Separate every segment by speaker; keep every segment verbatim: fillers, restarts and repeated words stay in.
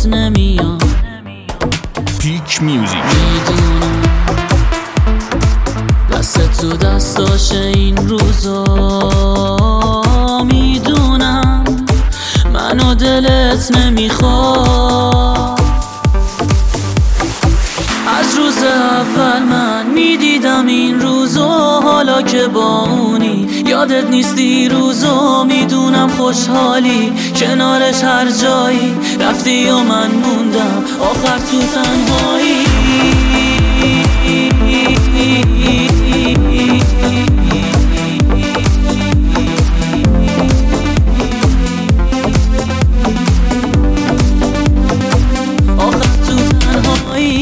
Speaker 1: نمیام.
Speaker 2: پیک میوزیک.
Speaker 1: میدونم دست تو دستاش این روزا، میدونم منو دلت نمیخواد. از روز اول من میدیدم این روزو، حالا که با اونی یادت نیستی روزو. میدونم خوشحالی کنارش هر جایی رفتی و من موندم آخر تو تنهایی. آخر تو تنهایی.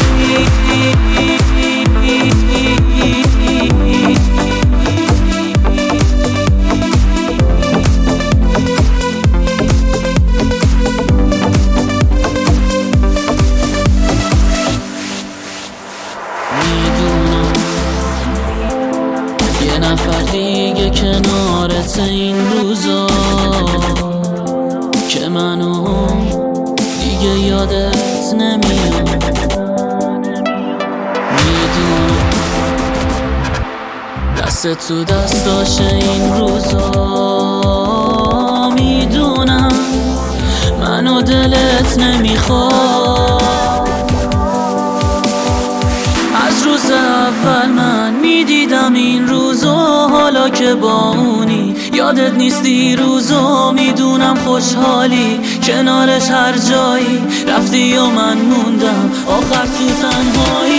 Speaker 1: میدونم یه نفر دیگه کنارت این روزا، که منو دیگه یادت نمیاد. میدونم دست تو دستاش این روزا، میدونم منو دلت نمیخواد. از روز اول من میدیدم این روزو، حالا که با اونی یادت نیستی روزو. میدونم خوشحالی کنارش هر جایی رفتی و من موندم آخر تو تنهایی.